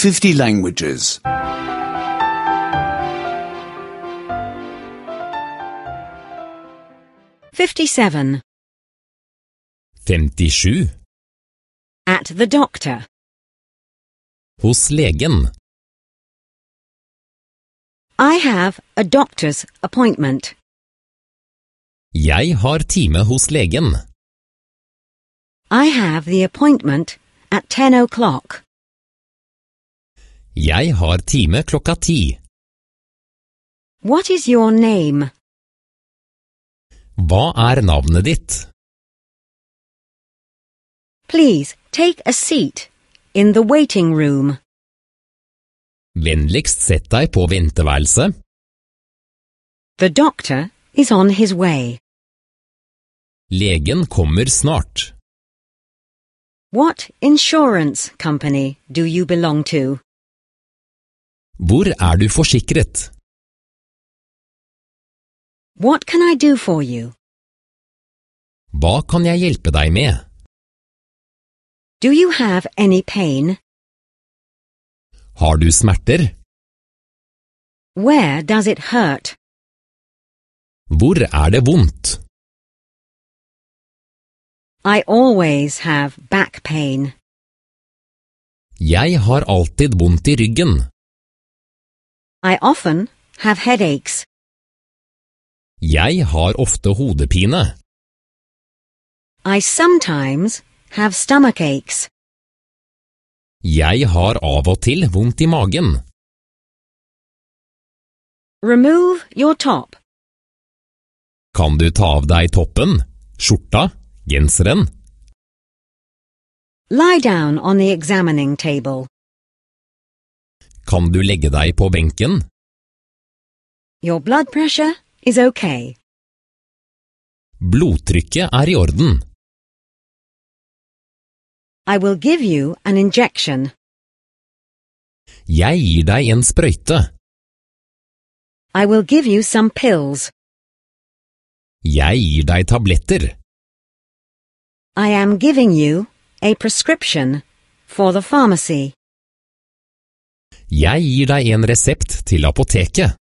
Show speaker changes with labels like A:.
A: 50 languages.
B: 57.
C: 57.
B: At the doctor.
C: Hos legen.
B: I have a doctor's appointment.
C: Jeg har time hos legen.
B: I have the appointment at 10 o'clock.
C: Jeg har time klokka 10.
B: What is your name?
C: Hva er navnet ditt?
B: Please take a seat in the waiting room.
C: Vennligst sett deg på venteværelset.
B: The doctor is on his way.
C: Legen kommer snart.
B: What insurance company do you belong to?
C: Hvor er du forsikret?
B: What can I do for you?
C: Hva kan jeg hjelpe deg med?
B: Do you have any pain?
C: Har du smerter?
B: Where does it hurt?
C: Hvor er det vondt?
B: I always have back pain.
C: Jeg har alltid vondt i ryggen.
B: I often have headaches.
C: Jeg har ofte hodepine.
B: I sometimes have stomachaches.
C: Jeg har av og til vondt i magen.
B: Remove your top.
C: Kan du ta av deg toppen, skjorta, genseren?
B: Lie down on the examining table.
C: Kan du legge deg på benken?
B: Your blood pressure is okay.
C: Blodtrykket er i orden.
B: I will give you an injection.
C: Jeg gir deg en sprøyte.
B: I will give you some pills.
C: Jeg gir deg tabletter.
B: I am giving you a prescription for the pharmacy.
C: Jeg gir deg en resept til apoteket.